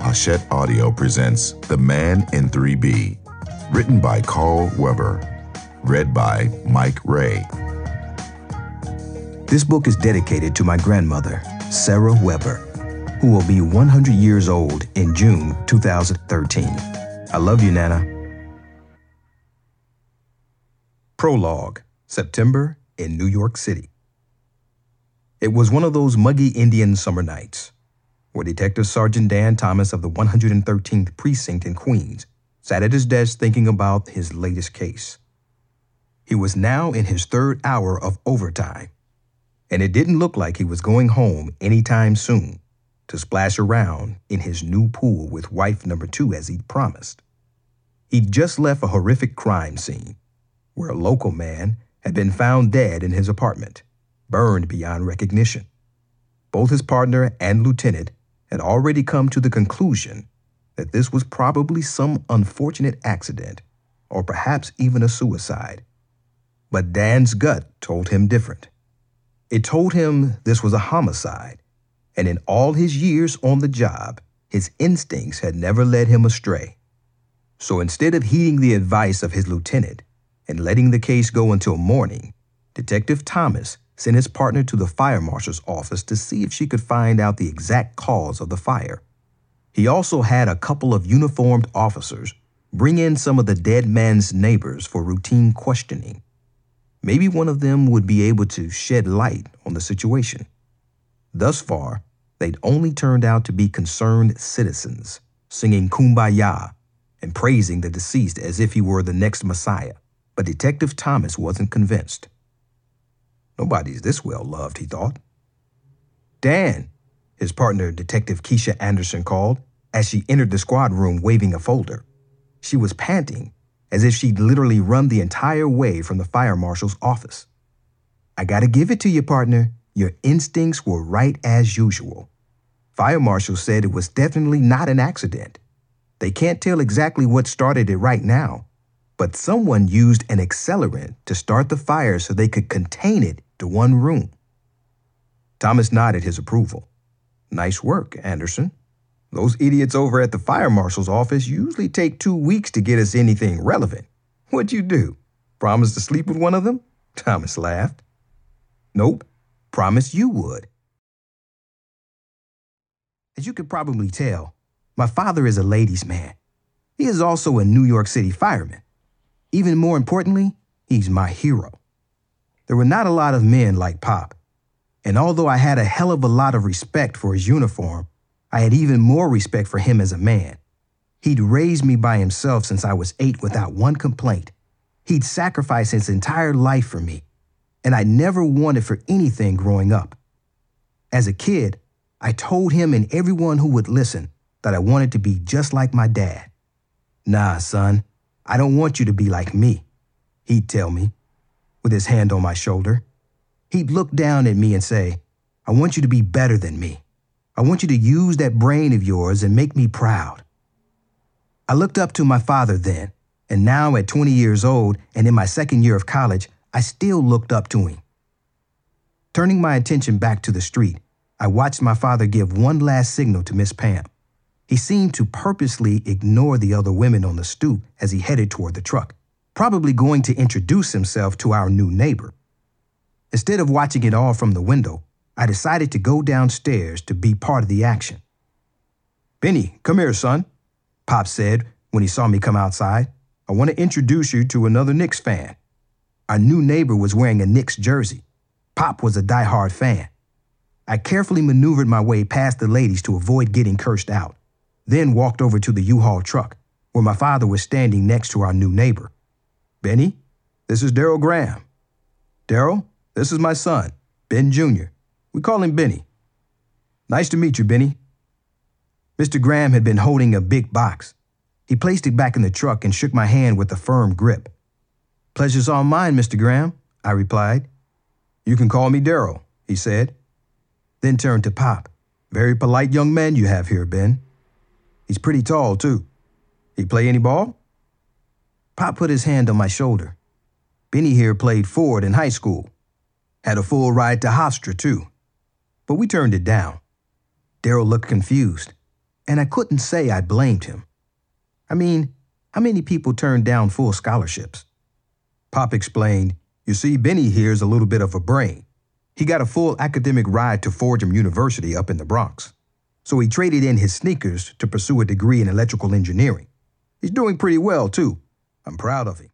Hachette Audio presents The Man in 3B, written by Carl Weber, read by Mike Ray. This book is dedicated to my grandmother, Sarah Weber, who will be 100 years old in June 2013. I love you, Nana. Prologue, September in New York City. It was one of those muggy Indian summer nights where Detective Sergeant Dan Thomas of the 113th Precinct in Queens sat at his desk thinking about his latest case. He was now in his third hour of overtime, and it didn't look like he was going home anytime soon to splash around in his new pool with wife number 2 as he'd promised. He'd just left a horrific crime scene where a local man had been found dead in his apartment, burned beyond recognition. Both his partner and lieutenant had already come to the conclusion that this was probably some unfortunate accident or perhaps even a suicide. But Dan's gut told him different. It told him this was a homicide, and in all his years on the job, his instincts had never led him astray. So instead of heeding the advice of his lieutenant and letting the case go until morning, Detective Thomas sent his partner to the fire marshal's office to see if she could find out the exact cause of the fire. He also had a couple of uniformed officers bring in some of the dead man's neighbors for routine questioning. Maybe one of them would be able to shed light on the situation. Thus far, they'd only turned out to be concerned citizens, singing Kumbaya and praising the deceased as if he were the next Messiah. But Detective Thomas wasn't convinced. Nobody's this well loved, he thought. Dan, his partner, Detective Keisha Anderson, called as she entered the squad room waving a folder. She was panting, as if she'd literally run the entire way from the fire marshal's office. I gotta give it to you, partner. Your instincts were right as usual. Fire marshal said it was definitely not an accident. They can't tell exactly what started it right now, but someone used an accelerant to start the fire so they could contain it to one room. Thomas nodded his approval. Nice work, Anderson. Those idiots over at the fire marshal's office usually take 2 weeks to get us anything relevant. What'd you do? Promise to sleep with one of them? Thomas laughed. Nope, promised you would. As you could probably tell, my father is a ladies' man. He is also a New York City fireman. Even more importantly, he's my hero. There were not a lot of men like Pop, and although I had a hell of a lot of respect for his uniform, I had even more respect for him as a man. He'd raised me by himself since I was 8 without one complaint. He'd sacrificed his entire life for me, and I never wanted for anything growing up. As a kid, I told him and everyone who would listen that I wanted to be just like my dad. Nah, son, I don't want you to be like me, he'd tell me, with his hand on my shoulder. He'd look down at me and say, I want you to be better than me. I want you to use that brain of yours and make me proud. I looked up to my father then, and now at 20 years old and in my second year of college, I still looked up to him. Turning my attention back to the street, I watched my father give one last signal to Miss Pam. He seemed to purposely ignore the other women on the stoop as he headed toward the truck, probably going to introduce himself to our new neighbor. Instead of watching it all from the window, I decided to go downstairs to be part of the action. Benny, come here, son, Pop said when he saw me come outside. I want to introduce you to another Knicks fan. Our new neighbor was wearing a Knicks jersey. Pop was a diehard fan. I carefully maneuvered my way past the ladies to avoid getting cursed out, then walked over to the U-Haul truck, where my father was standing next to our new neighbor. Benny, this is Daryl Graham. Daryl, this is my son, Ben Jr. We call him Benny. Nice to meet you, Benny. Mr. Graham had been holding a big box. He placed it back in the truck and shook my hand with a firm grip. Pleasure's all mine, Mr. Graham, I replied. You can call me Daryl, he said, then turned to Pop. Very polite young man you have here, Ben. He's pretty tall, too. He play any ball? Pop put his hand on my shoulder. Benny here played Ford in high school. Had a full ride to Hofstra, too. But we turned it down. Daryl looked confused. and I couldn't say I blamed him. I mean, how many people turn down full scholarships? Pop explained, "You see, Benny here's a little bit of a brain. He got a full academic ride to Fordham University up in the Bronx. So he traded in his sneakers to pursue a degree in electrical engineering. He's doing pretty well, too. I'm proud of him."